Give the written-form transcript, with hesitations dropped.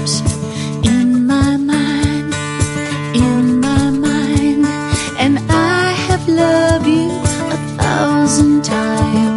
lips in my mind, and I have loved you 1,000 times.